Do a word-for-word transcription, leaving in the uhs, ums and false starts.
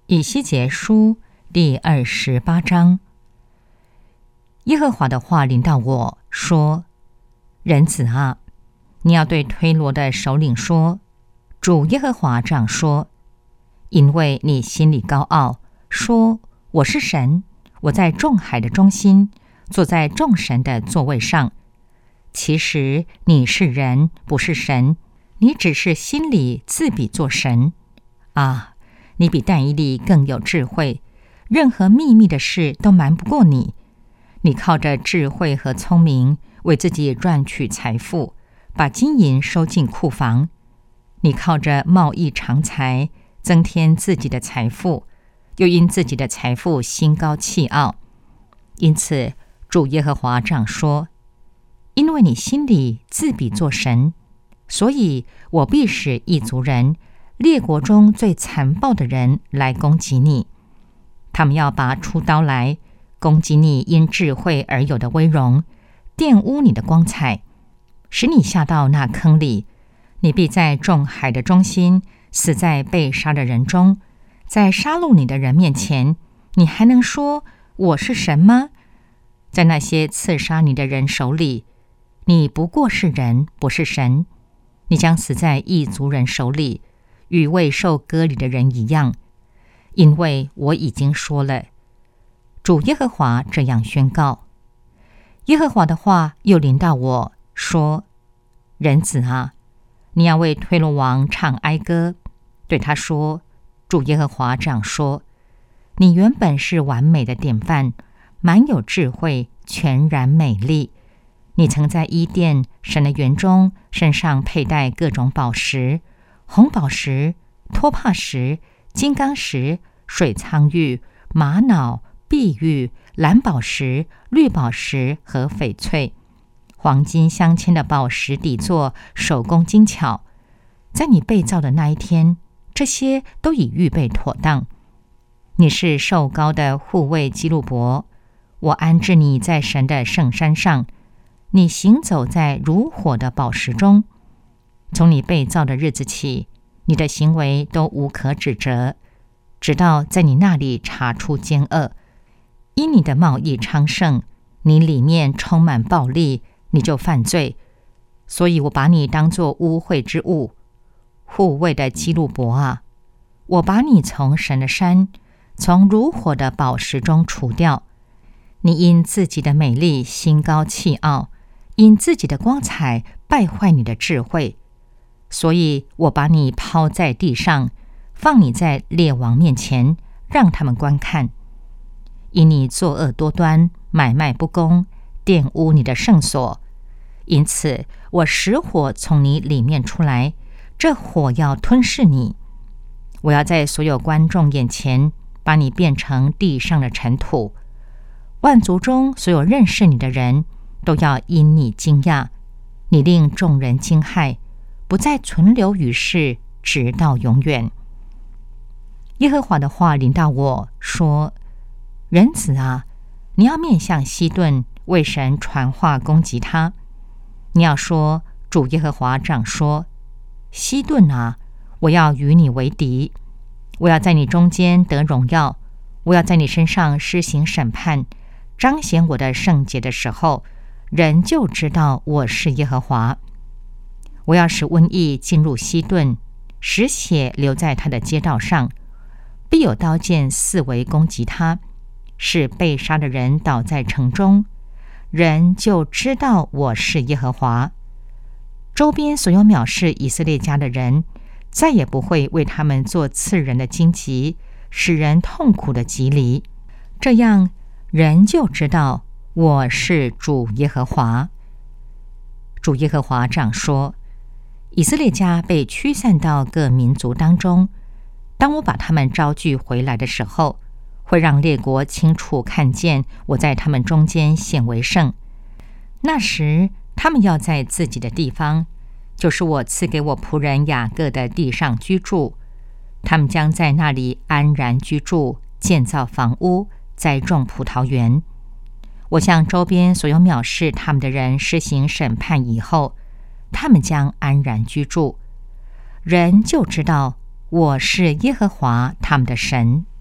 以西结书第二十八章。耶和华的话临到我说：人子啊，你要对推罗的首领说，主耶和华这样说，因为你心里高傲，说我是神，我在众海的中心，坐在众神的座位上。其实你是人，不是神，你只是心里自比作神啊！你比但以理更有智慧，任何秘密的事都瞒不过你。你靠着智慧和聪明为自己赚取财富，把金银收进库房。你靠着贸易长财增添自己的财富，又因自己的财富心高气傲。因此主耶和华这样说：因为你心里自比作神，所以我必使异族人，列国中最残暴的人来攻击你。他们要拔出刀来攻击你因智慧而有的威荣，玷污你的光彩，使你下到那坑里。你必在众海的中心，死在被杀的人中。在杀戮你的人面前，你还能说我是神吗？在那些刺杀你的人手里，你不过是人，不是神。你将死在异族人手里，与未受割礼的人一样，因为我已经说了。主耶和华这样宣告。耶和华的话又临到我说：人子啊，你要为推罗王唱哀歌，对他说：主耶和华这样说，你原本是完美的典范，满有智慧，全然美丽。你曾在伊甸神的园中身上佩戴各种宝石，红宝石、托帕石、金刚石、水苍玉、玛瑙、碧玉、蓝宝石、绿宝石和翡翠，黄金镶嵌的宝石底座手工精巧。在你被造的那一天，这些都已预备妥当。你是受膏的护卫基路伯，我安置你在神的圣山上，你行走在如火的宝石中。从你被造的日子起，你的行为都无可指责，直到在你那里查出奸恶。因你的贸易昌盛，你里面充满暴力，你就犯罪，所以我把你当作污秽之物。护卫的基路伯啊，我把你从神的山，从如火的宝石中除掉。你因自己的美丽心高气傲，因自己的光彩败坏你的智慧，所以我把你抛在地上，放你在列王面前，让他们观看。因你作恶多端，买卖不公，玷污你的圣所，因此我使火从你里面出来，这火要吞噬你。我要在所有观众眼前把你变成地上的尘土，万族中所有认识你的人都要因你惊讶。你令众人惊骇，不再存留于世，直到永远。耶和华的话临到我说：人子啊，你要面向西顿，为神传话攻击他。你要说：主耶和华这样说，西顿啊，我要与你为敌，我要在你中间得荣耀，我要在你身上施行审判，彰显我的圣洁的时候，人就知道我是耶和华。我要使瘟疫进入西顿，使血流在他的街道上，必有刀剑四围攻击他，使被杀的人倒在城中，人就知道我是耶和华。周边所有藐视以色列家的人，再也不会为他们做刺人的荆棘，使人痛苦的蒺藜。这样，人就知道我是主耶和华。主耶和华这样说：以色列家被驱散到各民族当中，当我把他们招聚回来的时候，会让列国清楚看见我在他们中间显为圣。那时他们要在自己的地方，就是我赐给我仆人雅各的地上居住，他们将在那里安然居住，建造房屋，栽种葡萄园。我向周边所有藐视他们的人施行审判以后，他们将安然居住，人就知道我是耶和华他们的神。